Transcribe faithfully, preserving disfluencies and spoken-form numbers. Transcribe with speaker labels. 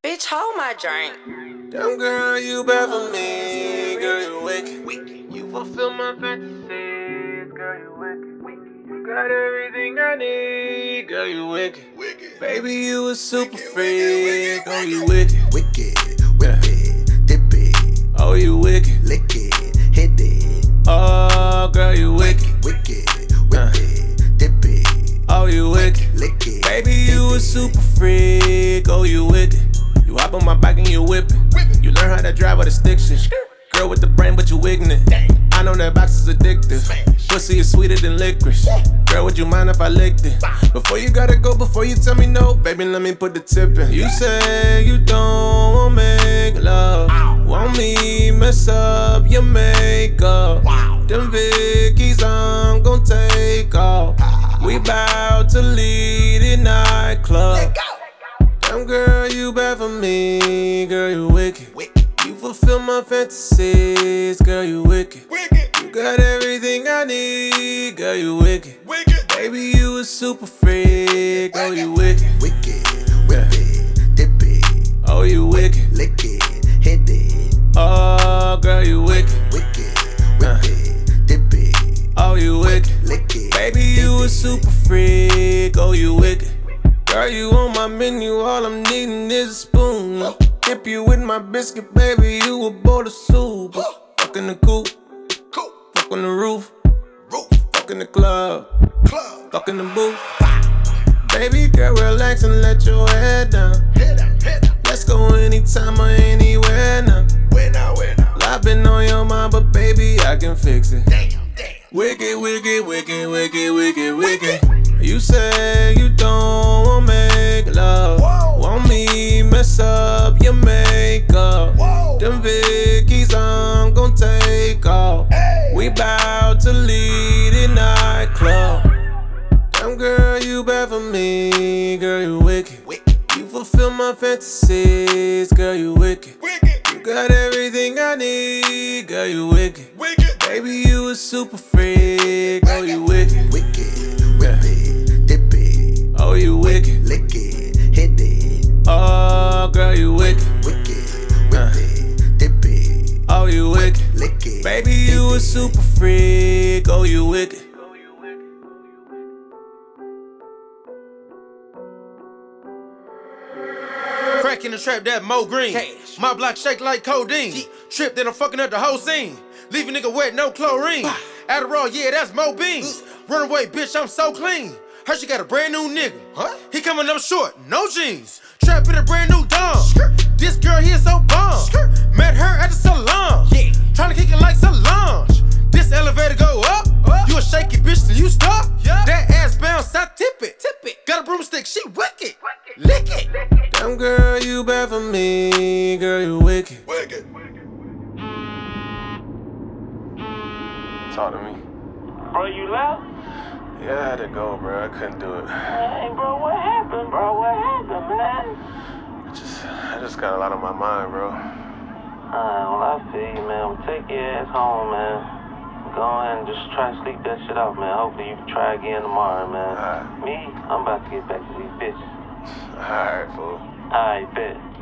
Speaker 1: Bitch, hold my drink.
Speaker 2: Damn girl, you bad for me. Girl, you wicked. You fulfill my fantasies. Girl, you wicked. You got everything I need. Girl, you wicked. Wicked. Baby, you a super freak. Oh, you wicked.
Speaker 3: Wicked, whip it, dip it.
Speaker 2: Oh, you wicked.
Speaker 3: Lick it, hit it.
Speaker 2: Oh, girl, you wicked.
Speaker 3: Wicked, whip it, dip it.
Speaker 2: Oh, you wicked.
Speaker 3: Lick it.
Speaker 2: Baby, you a super freak. Oh, you wicked. You hop on my bike and you whip it. You learn how to drive with a stick shift. Girl with the brain, but you ignorant. I know that box is addictive. Pussy is sweeter than licorice. Girl, would you mind if I licked it? Before you gotta go, before you tell me no, baby, let me put the tip in. You say you don't want make love. Want me mess up your makeup. Them Vickies I'm gon' take off. We bout to lead a nightclub. Damn girl, you bad for me. Girl, you wicked. You fulfill my fantasies. Girl, you wicked. You got everything I need. Girl, you wicked. Baby, you a super freak. Oh, you wicked.
Speaker 3: Wicked, whip it, dip it.
Speaker 2: Oh, you wicked.
Speaker 3: Lick it, hit it.
Speaker 2: Oh, girl, you wicked.
Speaker 3: Wicked, whip it, dip it.
Speaker 2: Oh, you wicked.
Speaker 3: Lick it.
Speaker 2: Baby, you a super freak. Oh, you wicked. Girl, you on my menu, all I'm needing is a spoon. Dip you with my biscuit, baby, you a bowl of soup. Fuck in the coop, fuck on the roof, fuck in the club, fuck in the booth. Baby girl, relax and let your head down. Let's go anytime or anywhere now. I've been on your mind, but baby, I can fix it. Wicked, wicked, wicked, wicked, wicked, wicked. You say you don't want make love. Want me mess up your makeup. Them Vickies I'm gon' take off. We bout to lead a nightclub. Damn girl, you bad for me. Girl, you wicked. You fulfill my fantasies. Girl, you wicked. You got everything I need. Girl, you wicked. Baby, you a super freak. Oh, you wicked.
Speaker 3: Wicked, whip it, dip it.
Speaker 2: Oh, you wicked.
Speaker 3: Lick it, hit it.
Speaker 2: Oh, girl, you wicked.
Speaker 3: Wicked, whip it, dip it.
Speaker 2: Oh, you wicked.
Speaker 3: Lick it.
Speaker 2: Baby, you a super freak. Oh, you wicked.
Speaker 4: Crack in the trap, that Mo Green. Cash. My block shake like codeine. Yeah. Trip, then I'm fucking up the whole scene. Leave a nigga wet, no chlorine. Bah. Adderall, yeah, that's Mo Beans. Uh. Runaway, bitch, I'm so clean. Heard she got a brand new nigga. Huh? He coming up short, no jeans. Trap in a brand new dom. This girl here so bomb. Skirt. Met her at the salon. Yeah. Tryna kick it like Solange. This elevator go up. up. You a shaky bitch till you stop. Yeah. That ass bounce, I tip it. Tip it. Got a broomstick, she wicked. Lick it.
Speaker 2: Damn girl, you bad for me. Girl, you wicked.
Speaker 3: Wicked.
Speaker 2: Talk to me.
Speaker 5: Bro, you left?
Speaker 2: Yeah, I had to go, bro. I couldn't do it.
Speaker 5: Hey, bro, what happened, bro? What happened, man?
Speaker 2: I just, I just got a lot on my mind, bro.
Speaker 5: Alright, well, I feel you, man. Well, take your ass home, man. Go ahead and just try to sleep that shit off, man. Hopefully you can try again tomorrow, man.
Speaker 2: All right.
Speaker 5: Me, I'm about to get back to these bitches.
Speaker 2: Alright, fool.
Speaker 5: Alright, bet.